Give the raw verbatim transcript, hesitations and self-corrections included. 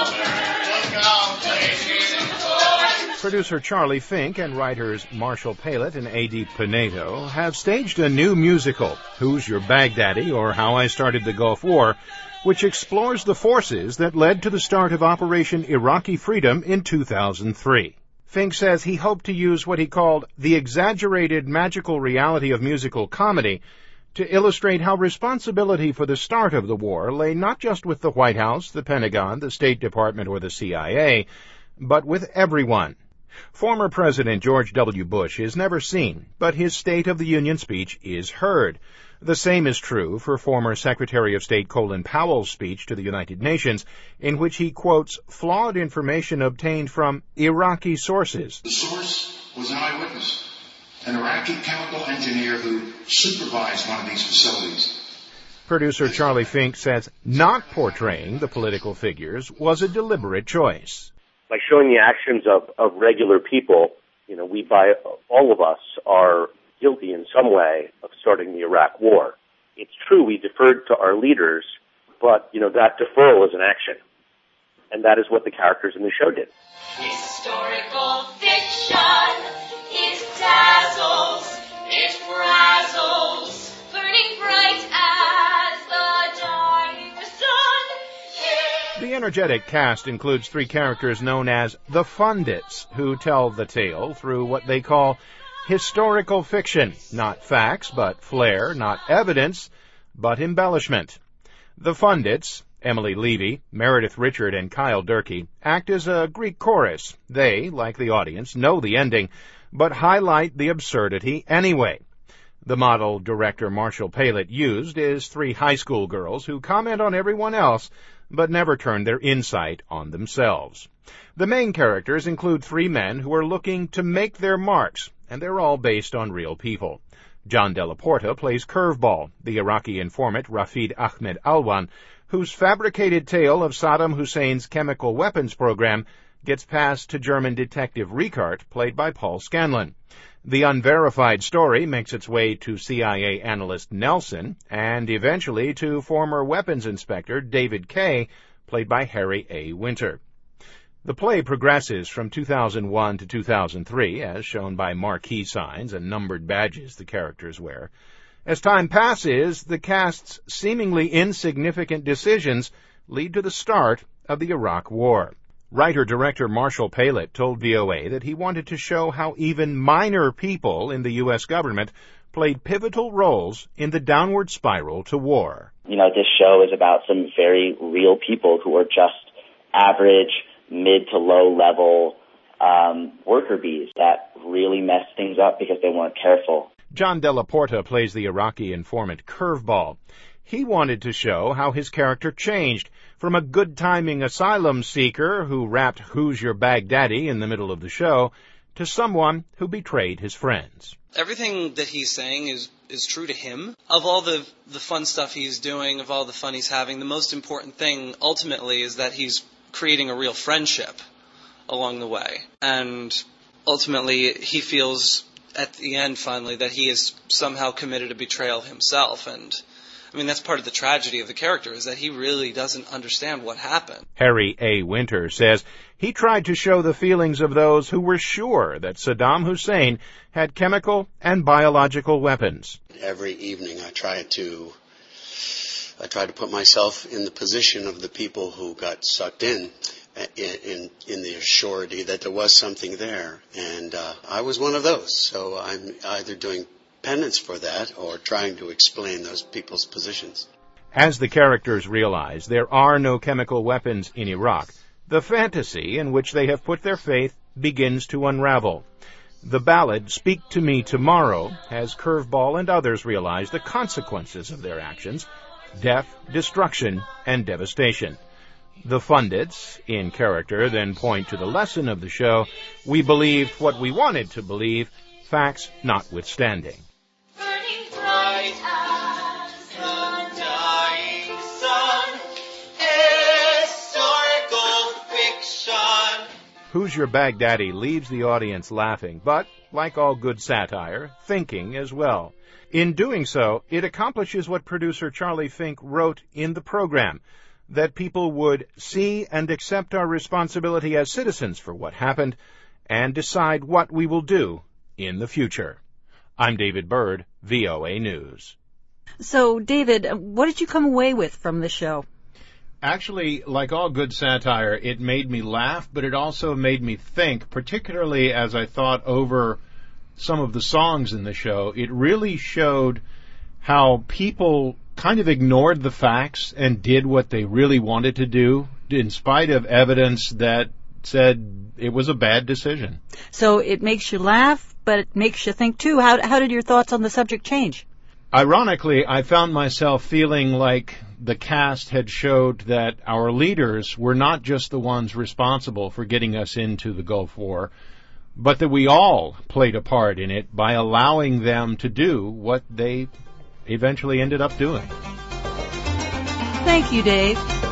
Producer Charlie Fink and writers Marshall Palet and A D Pinedo have staged a new musical, Who's Your Baghdaddy, or How I Started the Gulf War, which explores the forces that led to the start of Operation Iraqi Freedom in two thousand three. Fink says he hoped to use what he called the exaggerated magical reality of musical comedy to illustrate how responsibility for the start of the war lay not just with the White House, the Pentagon, the State Department, or the C I A, but with everyone. Former President George W. Bush is never seen, but his State of the Union speech is heard. The same is true for former Secretary of State Colin Powell's speech to the United Nations, in which he quotes flawed information obtained from Iraqi sources. The source was an eyewitness, an Iraqi chemical engineer who supervised one of these facilities. Producer Charlie Fink says not portraying the political figures was a deliberate choice. By showing the actions of, of regular people, you know, we, by all of us, are guilty in some way of starting the Iraq War. It's true we deferred to our leaders, but, you know, that deferral is an action. And that is what the characters in the show did. Historical fiction, it dazzles, it frazzles, burning bright as the dying sun. The energetic cast includes three characters known as the Fundits, who tell the tale through what they call historical fiction, not facts, but flair, not evidence, but embellishment. The Fundits, Emily Levy, Meredith Richard, and Kyle Durkee, act as a Greek chorus. They, like the audience, know the ending, but highlight the absurdity anyway. The model director Marshall Palet used is three high school girls who comment on everyone else, but never turn their insight on themselves. The main characters include three men who are looking to make their marks, and they're all based on real people. John Della Porta plays Curveball, the Iraqi informant Rafid Ahmed Alwan, whose fabricated tale of Saddam Hussein's chemical weapons program gets passed to German detective Ricart, played by Paul Scanlon. The unverified story makes its way to C I A analyst Nelson, and eventually to former weapons inspector David Kay, played by Harry A. Winter. The play progresses from two thousand one to two thousand three, as shown by marquee signs and numbered badges the characters wear. As time passes, the cast's seemingly insignificant decisions lead to the start of the Iraq War. Writer-director Marshall Palet told V O A that he wanted to show how even minor people in the U S government played pivotal roles in the downward spiral to war. You know, this show is about some very real people who are just average, mid to low level um, worker bees that really messed things up because they weren't careful. John Della Porta plays the Iraqi informant Curveball. He wanted to show how his character changed from a good-timing asylum seeker who rapped "Who's Your Baghdaddy" in the middle of the show to someone who betrayed his friends. Everything that he's saying is, is true to him. Of all the, the fun stuff he's doing, of all the fun he's having, the most important thing ultimately is that he's creating a real friendship along the way. And ultimately he feels at the end finally that he is somehow committed a betrayal himself. And I mean, that's part of the tragedy of the character, is that he really doesn't understand what happened. Harry A. Winter says he tried to show the feelings of those who were sure that Saddam Hussein had chemical and biological weapons. Every evening I try to I try to put myself in the position of the people who got sucked in, in, in, in the surety that there was something there. And uh, I was one of those, so I'm either doing penance for that or trying to explain those people's positions. As the characters realize there are no chemical weapons in Iraq, the fantasy in which they have put their faith begins to unravel. The ballad Speak to Me Tomorrow has Curveball and others realize the consequences of their actions: death, destruction, and devastation. The Fundits, in character, then point to the lesson of the show: we believed what we wanted to believe, facts notwithstanding. Burning bright as the dying sun, historical fiction. Who's Your Baghdaddy leaves the audience laughing, but, like all good satire, thinking as well. In doing so, it accomplishes what producer Charlie Fink wrote in the program: that people would see and accept our responsibility as citizens for what happened and decide what we will do in the future. I'm David Byrd, V O A News. So, David, what did you come away with from the show? Actually, like all good satire, it made me laugh, but it also made me think, particularly as I thought over some of the songs in the show. It really showed how people kind of ignored the facts and did what they really wanted to do, in spite of evidence that said it was a bad decision. So it makes you laugh, but it makes you think, too. How, how did your thoughts on the subject change? Ironically, I found myself feeling like the cast had showed that our leaders were not just the ones responsible for getting us into the Gulf War, but that we all played a part in it by allowing them to do what they eventually ended up doing. Thank you, Dave.